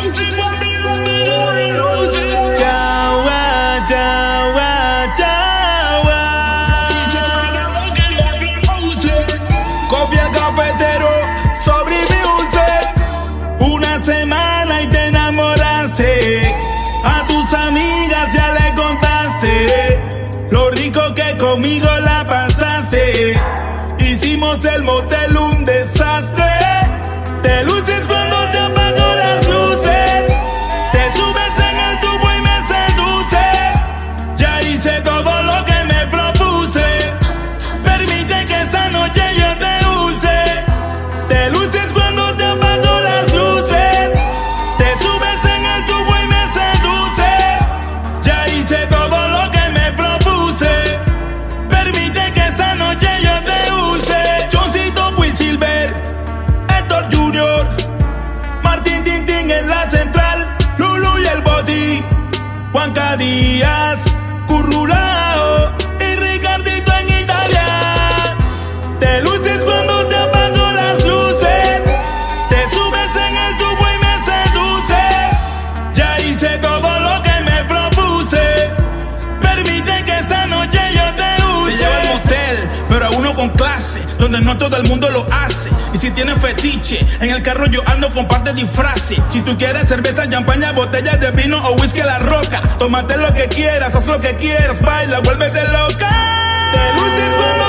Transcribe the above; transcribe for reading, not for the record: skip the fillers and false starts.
Yawa, yawa, yawa. Copia el cafetero sobre music. Una semana y te enamoraste. A tus amigas ya le contaste lo rico que conmigo la pasaste. Hicimos el motel un desastre. Te luces cuando te apago las luces. Te subes en el tubo y me seduces. Ya hice todo lo que me propuse. Permite que esta noche yo te use. Te luces cuando te apago las luces. Te subes en el tubo y me seduces. Ya hice todo lo que me propuse. Permite que esta noche yo te use. Choncito Quicksilver, Héctor Junior, Martín Tintín en la central, Lulu y el Boti, Juanca Díaz, Currulao y Ricardito en Italia. Te luces cuando te apago las luces. Te subes en el tubo y me seduces. Ya hice todo lo que me propuse. Permite que esa noche yo te use. Te llevo al motel, pero a uno con clase, donde no todo el mundo lo hace. Y si tienes fetiche, en el carro yo ando con par de disfraces. Si tú quieres cerveza, champaña, botellas de vino o whisky a la roca, tómate lo que quieras, haz lo que quieras, baila, vuélvete loca. Te luces cuando